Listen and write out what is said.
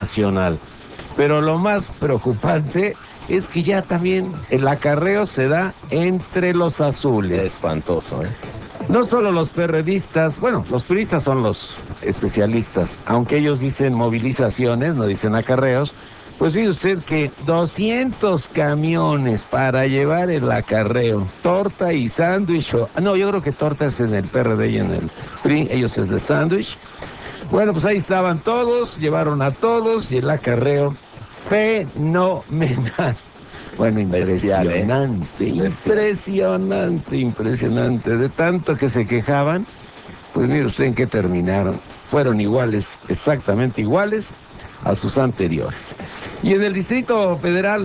nacional. Pero lo más preocupante es que ya también el acarreo se da entre los azules. Espantoso, ¿eh? No solo los perredistas, bueno, los puristas son los especialistas, aunque ellos dicen movilizaciones, no dicen acarreos. Pues fíjese usted que 200 camiones para llevar el acarreo, torta y sándwich, no, yo creo que torta es en el PRD y en el PRI, ellos es de sándwich. Bueno, pues ahí estaban todos, llevaron a todos y el acarreo fenomenal. Bueno, Bestial, ¿eh? impresionante, Bestial. impresionante. De tanto que se quejaban, pues mire usted en qué terminaron. Fueron iguales, exactamente iguales a sus anteriores. Y en el Distrito Federal